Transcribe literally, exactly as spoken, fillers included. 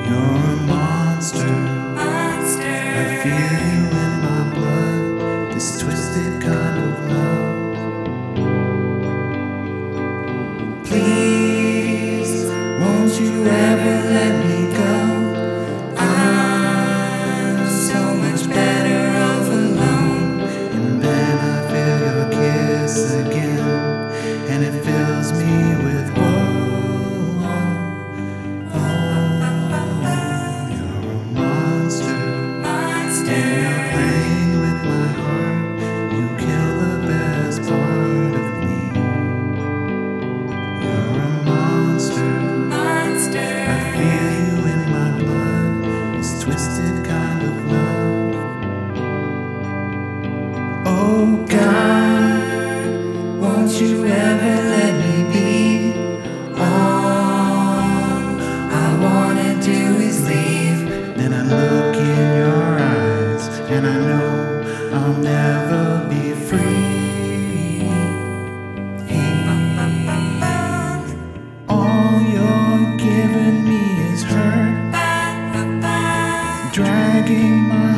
You're a monster. monster. I feel you in my blood, this twisted kind of love. Please, won't you ever let me go? I'm so much better off alone. And then I feel your kiss again, and it fills me with woe. Oh, you're a monster, Monster. and you're playing with my heart. You kill the best part of me. You're a monster. Monster. I feel you in my blood, this twisted kind of love. Oh God, won't you ever let me be? All I wanna do is leave. Then I look in your eyes, and I know I'll never be free. All you're giving me is hurt, dragging my